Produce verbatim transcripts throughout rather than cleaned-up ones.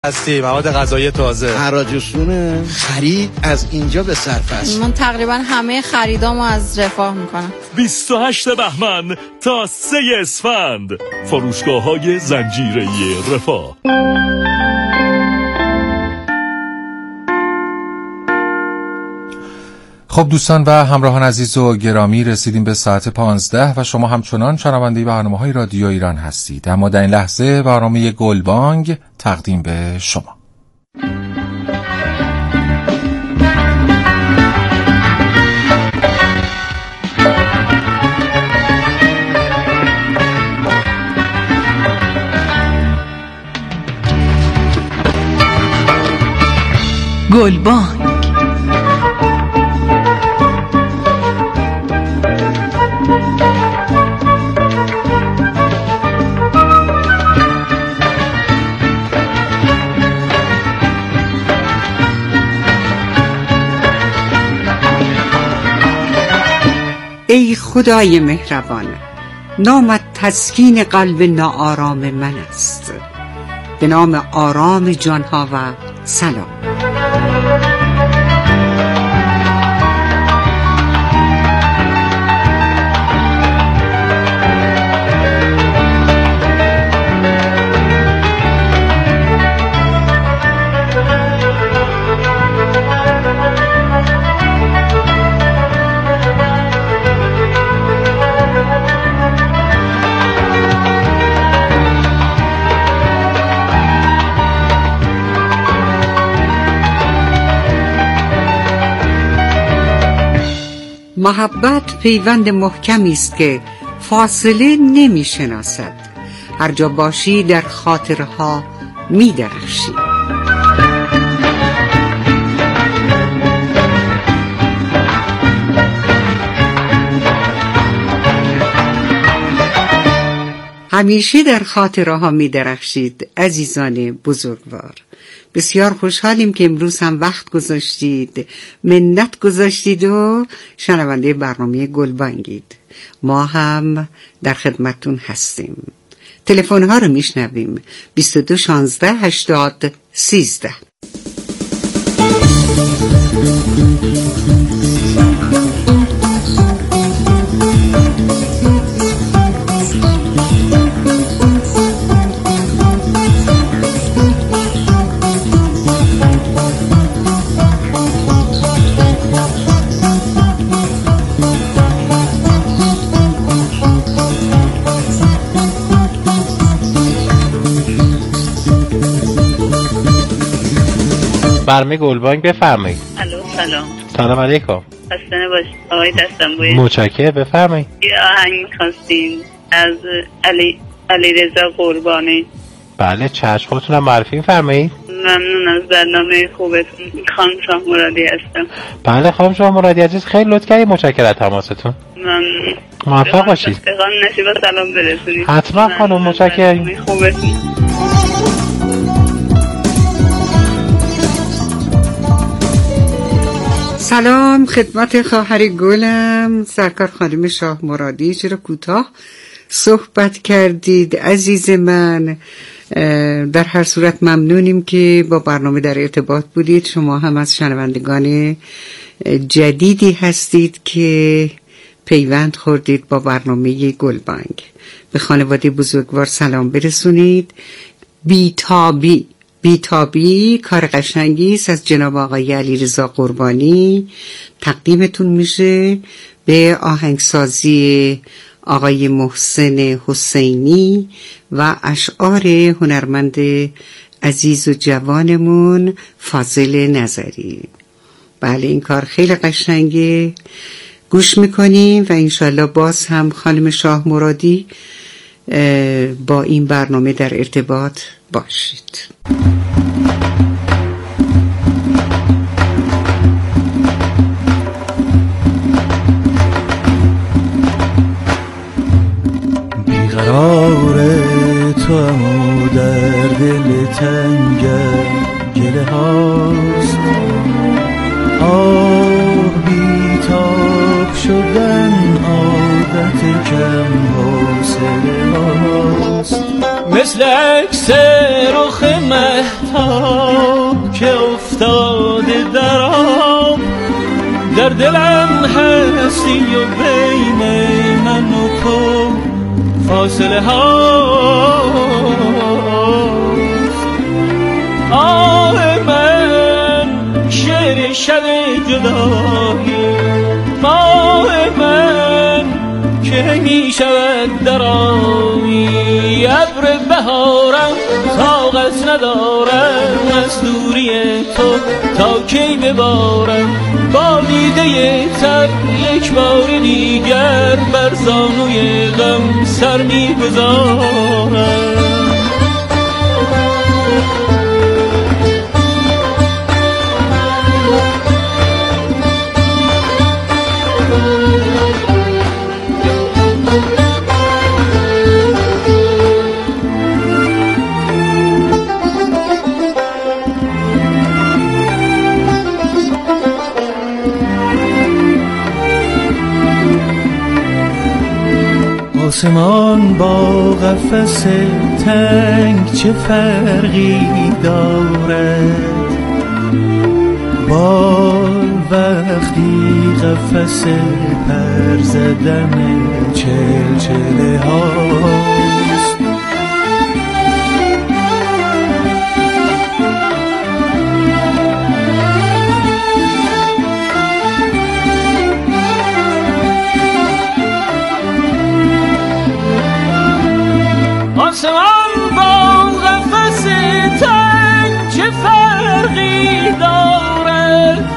هستی، مواد غذایی تازه، حراج رسوم خرید از اینجا به صرف است. من تقریبا همه خریدامو از رفاه میکنم. بیست و هشت بهمن تا سه اسفند، فروشگاه‌های زنجیره‌ای رفاه. خب دوستان و همراهان عزیز و گرامی، رسیدیم به ساعت پانزده و شما همچنان شنونده برنامه‌های رادیو ایران هستید. اما در این لحظه برنامه گلبانگ تقدیم به شما. گلبانگ ای خدای مهربان، نامت تسکین قلب ناآرام من است. به نام آرام جانها و سلام. محبت پیوند محکمی است که فاصله نمی شناسد. هر جا باشی در خاطرها می درخشی. همیشه در خاطرها می درخشید عزیزان بزرگوار. بسیار خوشحالیم که امروز هم وقت گذاشتید، منت گذاشتید و شنونده برنامه گلبانگید. ما هم در خدمتتون هستیم. تلفن ها رو میشنویم. بیست و دو شانزده هشتاد سیزده. برنامه گلبانگ بفرمایید. الو سلام. سلام علیکم. خسته باشید آقای دستنبوی. متشکرم، بفرمایید. یه آهنگ می‌خواستیم از علی علیرضا قربانی. بله چشم، خودتونم معرفی می‌فرمایید. ممنون از برنامه خوبتون. خانم شاه مرادی هستم. بله خانم شاه مرادی عزیز، خیلی لطف کردید، متشکرم از تماستون. ممنون. موفق باشید. خانم نشیبا سلام برسونید. حتما خانم، متشکرم. خوبتون. سلام خدمت خواهر گلم سرکار خانم شاه مرادی. چرا کوتاه صحبت کردید عزیز من؟ در هر صورت ممنونیم که با برنامه در ارتباط بودید. شما هم از شنوندگان جدیدی هستید که پیوند خوردید با برنامه گلبانگ. به خانواده بزرگوار سلام برسونید. بیتابی بیتابی کار قشنگی است از جناب آقای علیرضا قربانی تقدیمتون میشه به آهنگسازی آقای محسن حسینی و اشعار هنرمند عزیز و جوانمون فاضل نظری. بله این کار خیلی قشنگه، گوش میکنیم و انشالله باز هم خانم شاه مرادی با این برنامه در ارتباط باشید. بیقرار تو امو در دل تنگم گله هاست، آه بیتاب شدن عادت کم حوصله هاست. مثل عکس رخ مهد آفتاب که افتاده در آب، در دلم هستی و بین من و تو فاصله هاست. آه من شعر شب جدایی، آه من که می شود در آبی، ابر بهارم طاقت ندارم از دوری تو تا کی ببارم، با دیده تر یک بار دیگر بر زانوی غم سر می گذارم. آسمان با قفس تنگ چه فرقی دارد، بال وقتی قفس پر زدن چلچله هاست. آسمان با قفس تنگ چه فرقی دارد،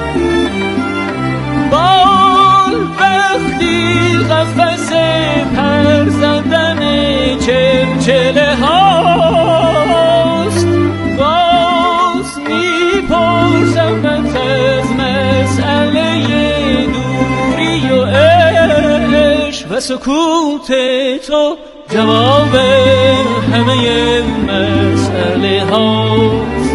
بال وقتی قفس پر زدن چلچله هاست. باز میپرسم از مسئله دوری و عشق و سکوت تو جواب همه مسئله هاست.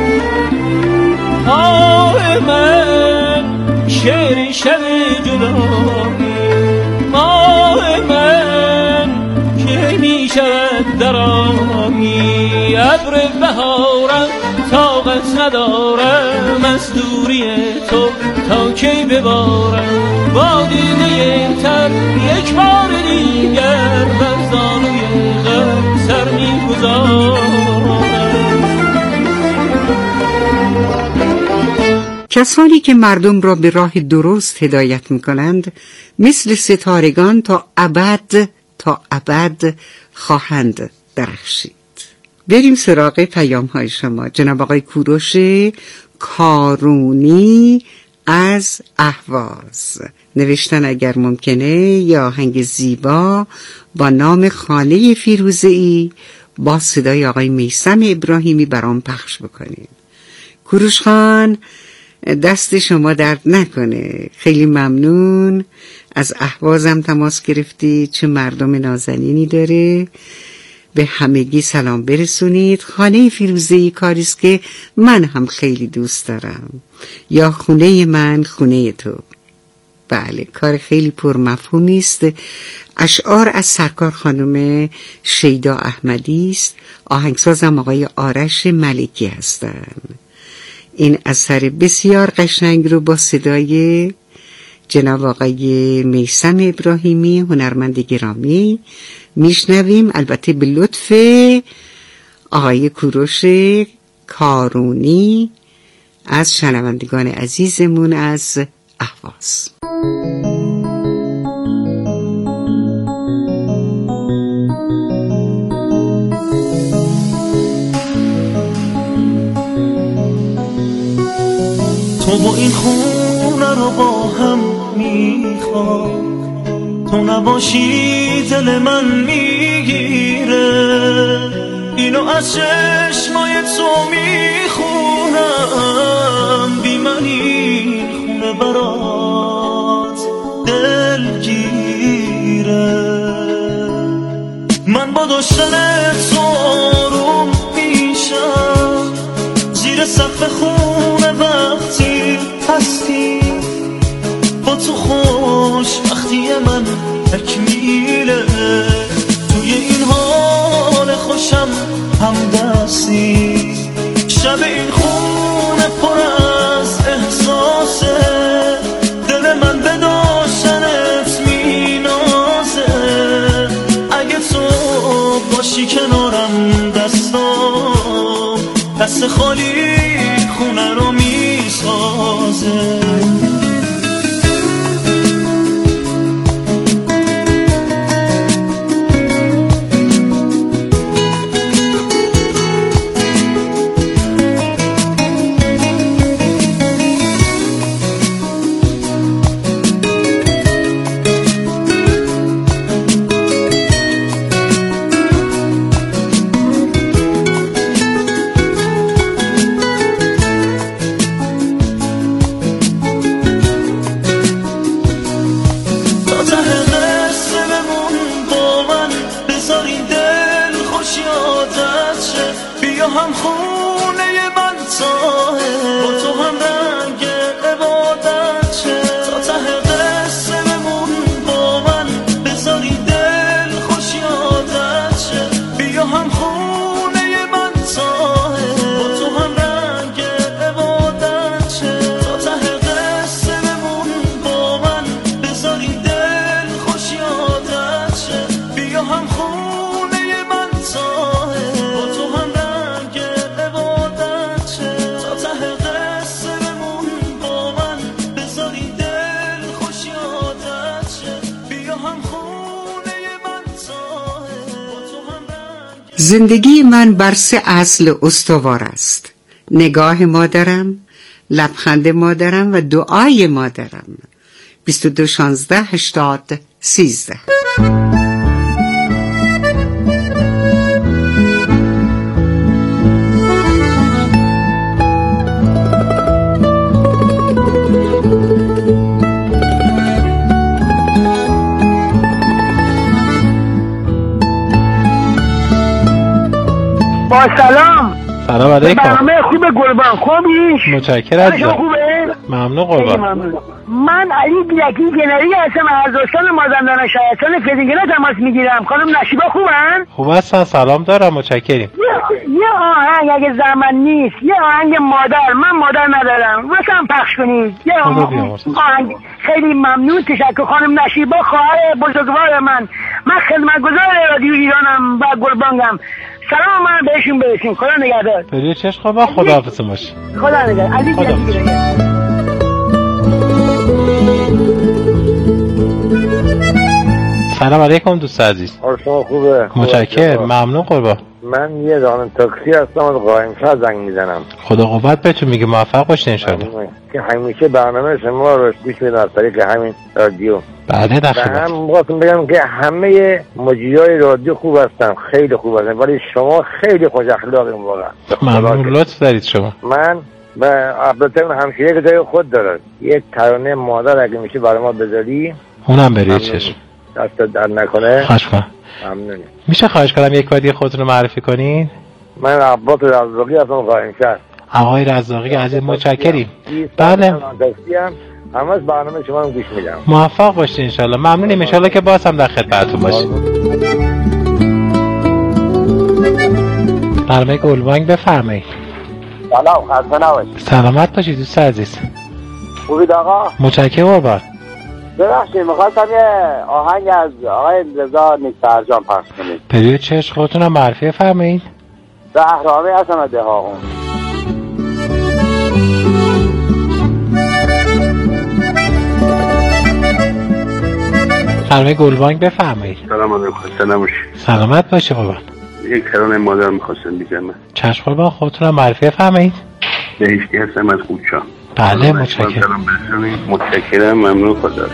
آه من شعر شب جدایی، آه من که می شود در آبی، ابر بهارم طاقت ندارم از دوری تو تا کی ببارم، با دیده تر یک بار دیگر بر زانوی غم سر می گذارم. کسانی که مردم را به راه درست هدایت می کنند مثل ستارگان تا ابد تا ابد خواهند درخشید. بریم سراغ پیام های شما. جناب آقای کوروش کارونی از اهواز نوشتن اگر ممکنه یا آهنگ زیبا با نام خانه فیروزه‌ای با صدای آقای میثم ابراهیمی برام پخش بکنید. کوروش خان دست شما درد نکنه، خیلی ممنون. از اهوازم تماس گرفتی، چه مردم نازنینی داره. به همگی سلام برسونید. خانه فیروزه‌ای کاریست که من هم خیلی دوست دارم، یا خونه من خونه تو. بله، کار خیلی پرمفهومی است. اشعار از سرکار خانم شیدا احمدی است، آهنگسازم آقای آرش ملکی هستند. این اثر بسیار قشنگ رو با صدای جناب آقای میثم ابراهیمی هنرمند گرامی میشنویم، البته به لطف آقای کوروش کارونی از شنوندگان عزیزمون از اهواز. تو با این خونه رو با هم میخوام، تو نباشی دل من میگیره، اینو از چشمای تو میخونم، بی من این خونه برات دلگیره. من با داشتن تو آروم میشم، زیر سقف خونه وقتی هستی، با تو خوشبختی من تکمیله، توی این حال خوشم هم دستی. شب این خونه پر از احساسه، دل من به داشتنت مینازه. اگه تو باشی کنارم دستام دست خالی خونه رو میسازه. هم خونه من ساحل با تو هم رنگ عبادت شه، تا ته قصه بمون با من بذاری دل خوش یادت شه. بیا هم خونه من ساحل با تو هم رنگ عبادت شه، تا ته قصه بمون با من بذاری دل خوش یادت شه. بیا هم خونه من ساحل با تو هم زندگی من بر سه اصل استوار است: نگاه مادرم، لبخند مادرم و دعای مادرم. بیست و دو شانزده هشتاد سیزده. با سلام. سلام علیکم. برنامه خوب گلبان خوبی؟ متشکرم. خوبه؟ ممنون قربان. من علی بیکی گنری هستم از دوستان مازندران شهرستان فدینگره تماس میگیرم. خانم نشیبا خوبن؟ خوب هستن، سلام دارم، متشکریم. یه آهنگ اگه زمان نیست، یه آهنگ مادر، من مادر ندارم، واسم پخش کنید. یه آهنگ. خیلی ممنون، تشکر. خانم نشیبا خواهر بزرگوار من، من خدمتگزار رادیو ایرانم و گلبانگم. سلام من بهشون برسیم. خدا نگهدار. بریو چشم خوبا، خداحافظ باشی. خدا نگهدار. علی بیکی. سلام علیکم دوست عزیز. شما خوبه؟ متشکرم، ممنون قربان. من یه راننده تاکسی هستم، از قائم‌شهر زنگ میزنم. خدا قوت بهتون میگه، موفق باشین ان شاءالله. که همیشه برنامه شما رو گوش میدم از طریق همین رادیو. بله در خدمت. هم می‌خواستم بگم که همه مجریای رادیو خوب هستن، خیلی خوب هستن، ولی شما خیلی خوش اخلاقین واقعا. ممنون، لطف دارید شما. من و البته همشیره که جای خود دارد، یک ترانه مادر اگه میشه برای ما بذاری، اونم بریو چشم. دست در نکنه. خواهش کنم. ممنونی. میشه خواهش کنم یک بار دیگه خودتون رو معرفی کنین؟ من عباس رزاقی هستم، قائم‌شهر. آقای رزاقی عزیز متشکریم. بله. همه برنامه شما رو گوش میدم. موفق باشید ان شاءالله. ممنونیم، ان شاءالله که باز هم در خدمتتون باشیم. برنامه گلبانگ بفرمایید. سلام، خسته نباشید. سلامت باشید دوست عزیز. خوبید آقا؟ متشکرم قربان. ببخشید می‌خواستم یه آهنگ از آقای رضا نیک‌فرجان پخش کنید. پریود چشم خودتون هم معرفی فرمایید. بهرامی هستم از دهاقون. برنامه گلبانگ بفرمایید. سلام علیکم، خسته نباشید. سلامت باشی قربان. یک ترانه مادر می‌خواستم بگم. چشم قربان، خودتون هم معرفی فرمایید. بهشتی هستم از کوچا. بله متشکرم. متشکرم، ممنون، خدا.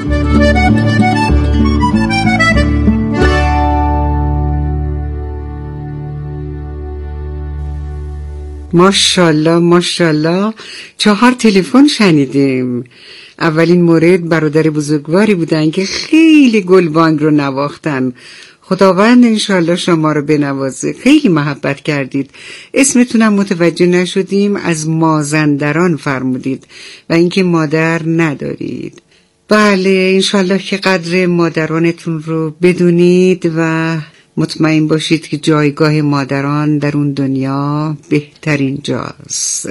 ماشاءالله ماشاءالله. چهار تلفن شنیدیم. اولین مورد برادر بزرگواری بودن که خیلی گلبانگ رو نواختن. خداوند انشالله شما رو بنوازه. خیلی محبت کردید. اسمتونم متوجه نشدیم، از مازندران فرمودید و اینکه مادر ندارید. بله انشالله که قدر مادرانتون رو بدونید و مطمئن باشید که جایگاه مادران در اون دنیا بهترین جاست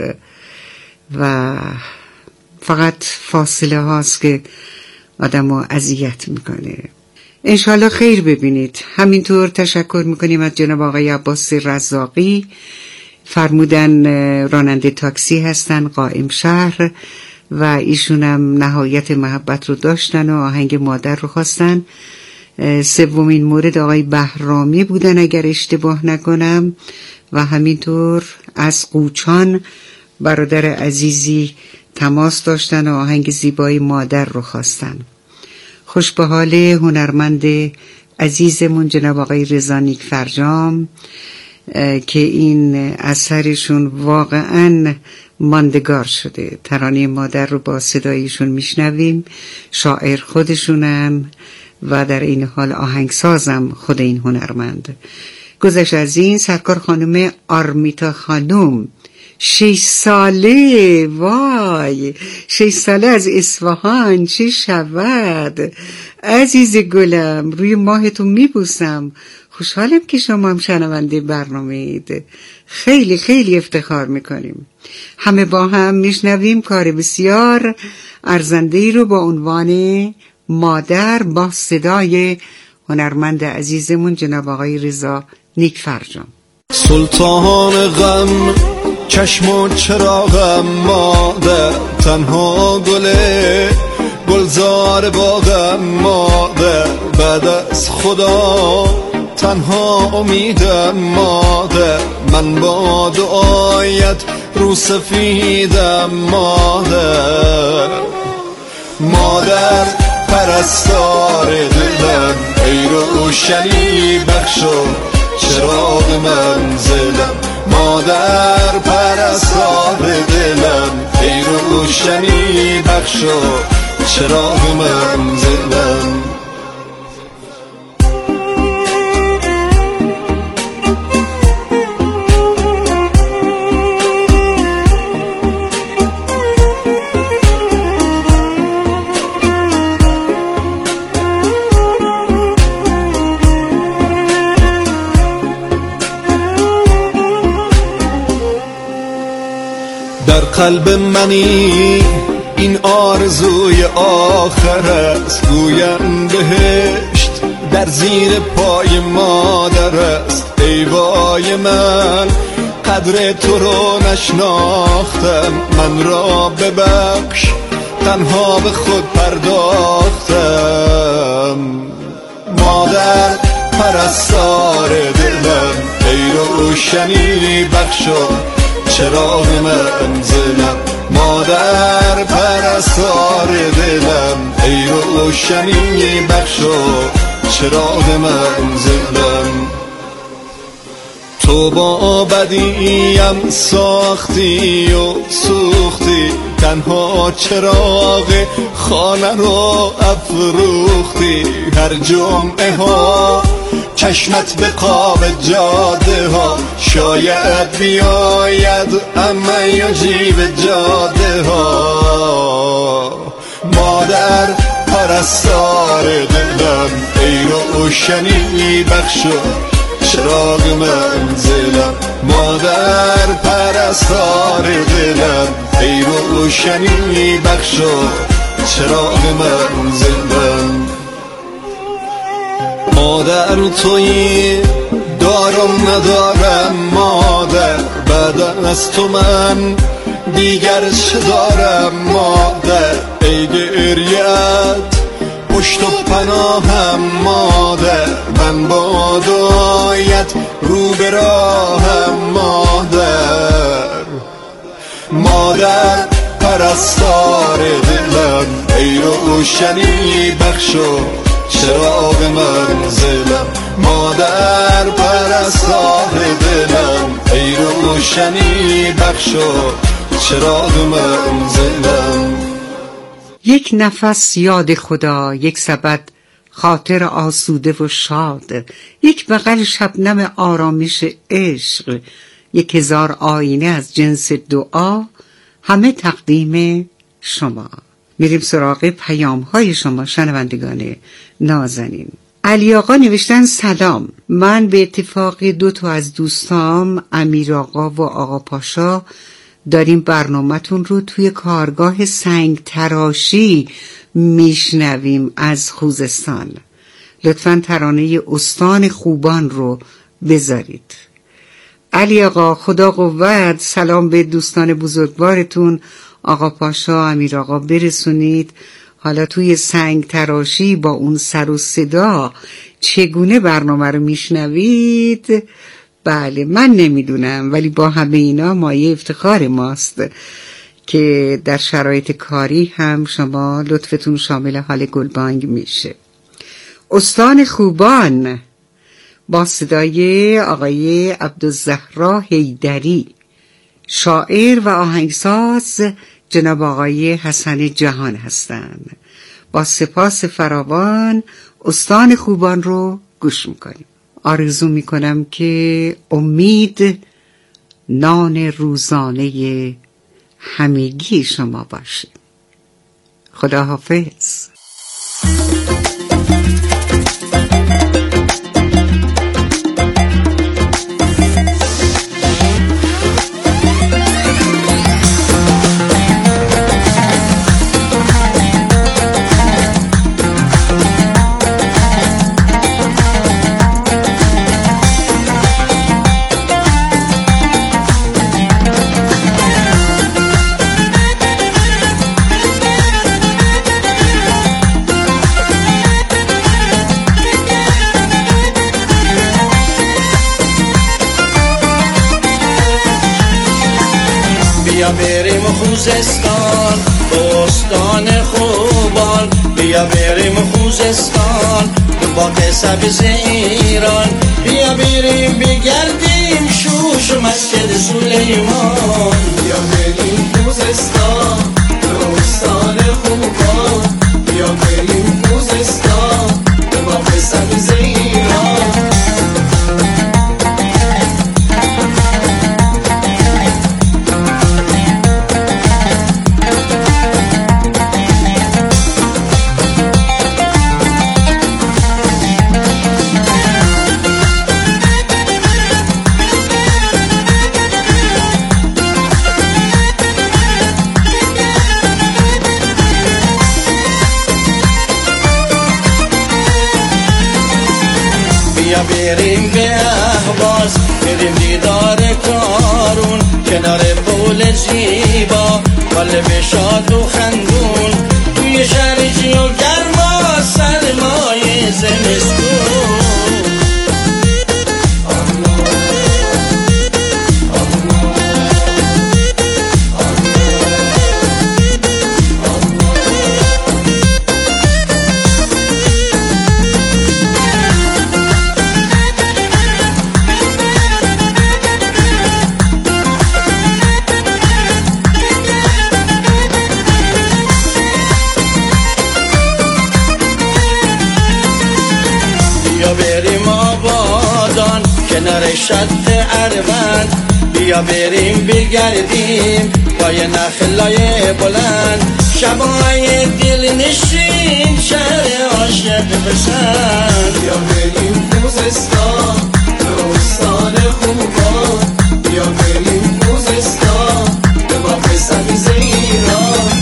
و فقط فاصله هاست که آدم رو اذیت میکنه. انشالله خیر ببینید. همینطور تشکر میکنیم از جناب آقای عباس رزاقی، فرمودن راننده تاکسی هستن قائم شهر و ایشون هم نهایت محبت رو داشتن و آهنگ مادر رو خواستن. سومین مورد آقای بهرامی بودن اگر اشتباه نکنم و همینطور از قوچان برادر عزیزی تماس داشتن و آهنگ زیبای مادر رو خواستن. خوش به حال هنرمند عزیزمون جناب آقای رضا نیکفرجام که این اثرشون واقعا ماندگار شده. ترانه مادر رو با صدایشون میشنویم، شاعر خودشونن و در این حال آهنگسازم خود این هنرمند. گذشت از این سرکار خانم آرمیتا خانم شش ساله، وای شش ساله از اصفهان، چه شود عزیز گلم، روی ماهتون میبوسم. خوشحالم که شما هم شنونده برنامه اید، خیلی خیلی افتخار میکنیم. همه با هم میشنویم کار بسیار ارزنده ای رو با عنوان مادر با صدای هنرمند عزیزمون جناب آقای رضا نیکفرجام. سلطان غم چشم و چراغم مادر، تنها گله گلزار باغم مادر، بعد از خدا تنها امیدم مادر، من با دعایت رو سفیدم مادر. مادر پرستار دلم، ای روشنی بخش و چراغ منزلم، مادر پرستار دلم، ای روشنی بخش و چراغ منزلم. در قلب منی این آرزوی آخر است، گویم بهشت در زیر پای مادر است. ای وای من قدر تو رو نشناختم، من را ببخش تنها به خود پرداختم. مادر پرستار دلم، ای روشنی بخش و چراغ منزلم، مادر پرستار دلم، ای روشنی بخش و چراغ منزلم. تو با بدیم ساختی و سوختی، تنها چراغ خانه رو افروختی. هر جمعه ها چشمت به قاب جاده ها، شاید بیاید اما یجیب جاده ها. مادر پرستار دلم، ای روشنی بخش و چراغ منزلم، مادر پرستار دلم، ای روشنی بخش و چراغ منزلم. مادر تویی دارم ندارم مادر، بعد از تو من دیگر چه دارم مادر. ای گریت پشت و پناهم مادر، من با دعایت رو به راهم مادر. مادر پرستار دلم، ای روشنی بخش و چراغ منزلم، مادر پرستار دلم، ای روشنی بخش و چراغ منزلم. یک نفس یاد خدا، یک سبد خاطر آسوده و شاد، یک بغل شبنم آرامش عشق، یک هزار آینه از جنس دعا، همه تقدیم شما. میریم سراغ پیام های شما شنوندگان نازنین. علی آقا نوشتن سلام، من به اتفاق دو تا از دوستام امیر آقا و آقا پاشا داریم برنامه‌تون رو توی کارگاه سنگ تراشی میشنویم از خوزستان. لطفاً ترانه استان خوبان رو بذارید. علی آقا خدا قوت، سلام به دوستان بزرگوارتون آقا پاشا امیر آقا برسونید. حالا توی سنگ تراشی با اون سر و صدا چگونه برنامه رو میشنوید؟ بله من نمیدونم، ولی با همه اینا مایه افتخار ماست که در شرایط کاری هم شما لطفتون شامل حال گلبانگ میشه. استان خوبان با صدای آقای عبدالزهرا حیدری، شاعر و آهنگساز جناب آقای حسن جهان هستند. با سپاس فراوان استان خوبان رو گوش میکنیم. آرزو میکنم که امید نان روزانه همگی شما باشه. خدا حافظ. بیا بریم خوزستان بستان خوبان، بیا بریم خوزستان باغ سبز ایران، بیا بریم بگردیم شوش و مسجد سلیمان. بیا بریم خوزستان بستان خوبان، بیا بریم خوزستان باغ سبز ایران. بریم به اهواز، بریم دیدار کارون کنار پول زیبا، قلب شاد و خندون توی شرجی و گرما سرمای زمستون. کنار شط اروند، بیا بریم بگردیم پای نخلای بلند، شبای دل نشین شهر عاشق پسند. بیا بریم خوزستان استان خوبان، بیا بریم خوزستان به باغ سبز ایران.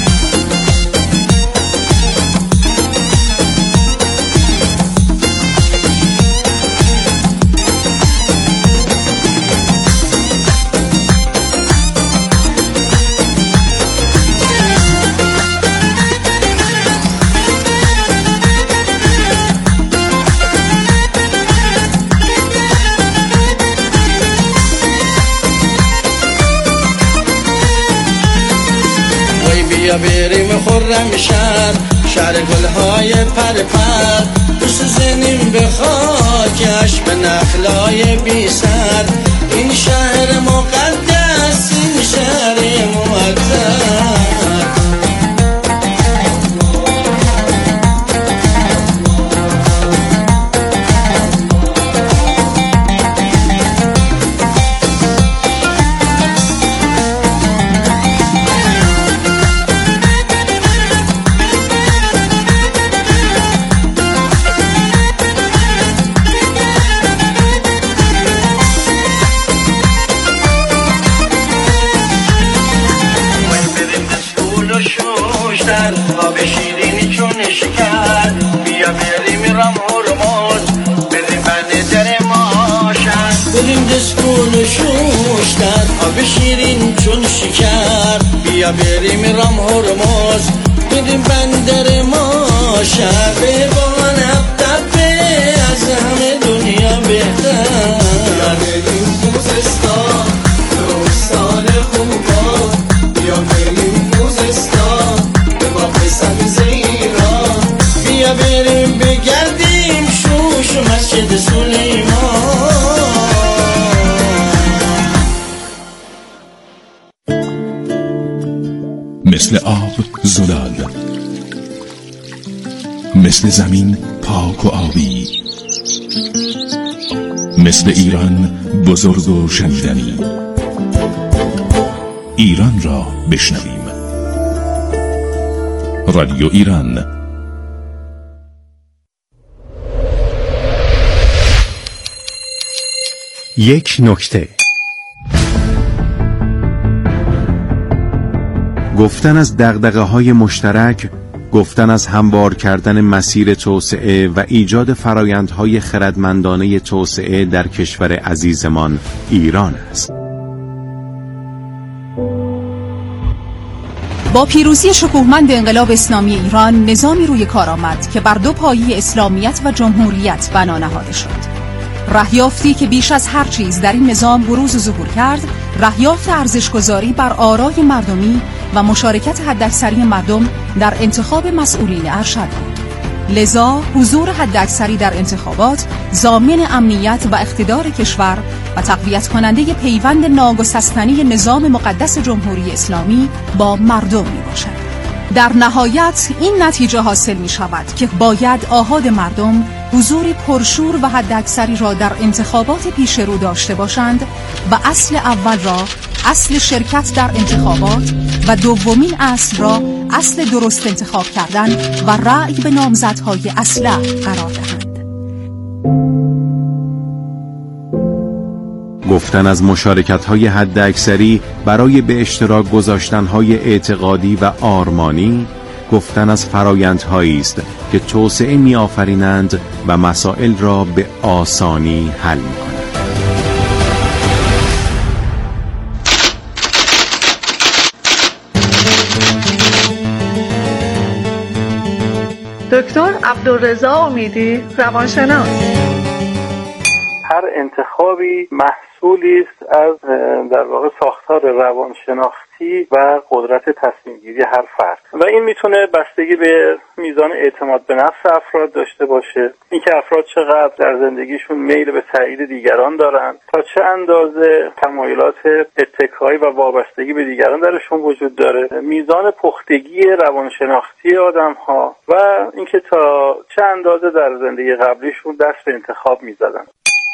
بیا بریم خرم شهر، شهر گلهای پر پر، بسوزنیم به خاکش به نخلای بی سر. این شهر مقدس، این شهر مقدس. شوشتر آب شیرینی چون شکر بیا بریم رم هرمز بریم بند در ماشن بریم دستگون شوشتر آب شیرین چون شکر بیا بریم رم هرمز بریم بندر ماشن به بان ابتبه از همه دنیا بهتر بیا بریم خوزستان دوستان خوبان بیا بریم خوزستان به باغ سبز ایران بیا بریم بگردیم شوش و مسجد سلیمان مثل آب زلال، مثل زمین پاک و آبی، مثل ایران بزرگ و شنیدنی. ایران را بشنویم. رادیو ایران. یک نکته. گفتن از دغدغه‌های مشترک، گفتن از هموار کردن مسیر توسعه و ایجاد فرایندهای خردمندانه توسعه در کشور عزیزمان ایران است. با پیروزی شکوهمند انقلاب اسلامی ایران، نظامی روی کار آمد که بر دو پایه اسلامیت و جمهوریت بنا نهاده شد. رهیافتی که بیش از هر چیز در این نظام بروز و ظهور کرد، رهیافت ارزش‌گذاری بر آرای مردمی و مشارکت حداکثری مردم در انتخاب مسئولین ارشد بود. لذا حضور حداکثری در انتخابات ضامن امنیت و اقتدار کشور و تقویت کننده پیوند ناگسستنی نظام مقدس جمهوری اسلامی با مردم می باشد. در نهایت این نتیجه حاصل می شود که باید آحاد مردم حضوری پرشور و حداکثری را در انتخابات پیش رو داشته باشند و اصل اول را اصل شرکت در انتخابات و دومین اصل را اصل درست انتخاب کردن و رأی به نامزدهای اصلح قرار دهند. گفتن از مشارکت‌های حداکثری برای به اشتراک گذاشتن‌های اعتقادی و آرمانی، گفتن از فرایندهایی است که توسعه می‌آفرینند و مسائل را به آسانی حل می‌کنند. دکتر عبدالرضا امیدی، روانشناس. هر انتخابی محصولی است از در واقع ساختار روانشناختی و قدرت تصمیم گیری هر فرد و این میتونه بستگی به میزان اعتماد به نفس افراد داشته باشه، اینکه افراد چقدر در زندگیشون میل به تایید دیگران دارن، تا چه اندازه تمایلات اتکایی و وابستگی به دیگران درشون وجود داره، میزان پختگی روانشناختی آدم‌ها و اینکه تا چه اندازه در زندگی قبلیشون دست به انتخاب میزدن.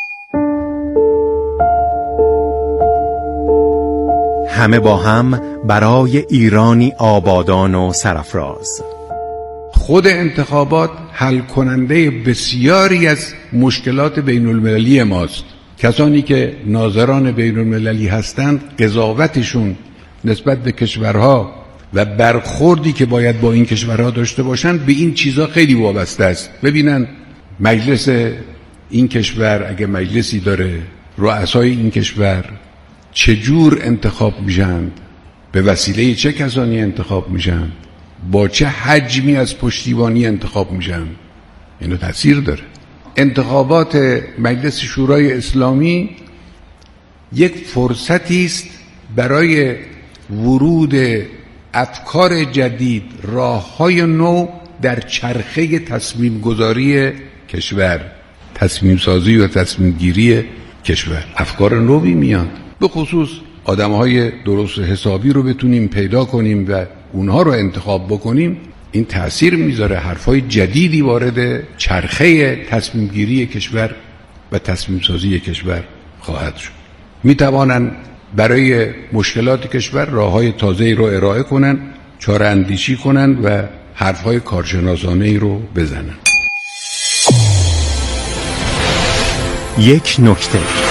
همه با هم برای ایرانی آبادان و سرفراز. خود انتخابات حل کننده بسیاری از مشکلات بین المللی ماست. کسانی که ناظران بین المللی هستند، قضاوتشون نسبت به کشورها و برخوردی که باید با این کشورها داشته باشند به این چیزا خیلی وابسته است. ببینن مجلس این کشور اگه مجلسی داره، رؤسای این کشور چجور انتخاب میشن، به وسیله چه کسانی انتخاب میشن، با چه حجمی از پشتیبانی انتخاب میشن، اینو تاثیر داره. انتخابات مجلس شورای اسلامی یک فرصتی است برای ورود افکار جدید، راههای نو در چرخه تصمیم گذاری کشور، تصمیم سازی و تصمیم گیری کشور. افکار نوی میاد، به خصوص آدمهای درست حسابی رو بتونیم پیدا کنیم و اونها رو انتخاب بکنیم، این تأثیر میذاره. حرفای جدیدی وارد چرخه تصمیم گیری کشور و تصمیم سازی کشور خواهد شد. میتوانن برای مشکلات کشور راههای تازه‌ای رو ارائه کنن، چاره اندیشی کنن و حرفهای کارشناسانه‌ای رو بزنن. یک نکته.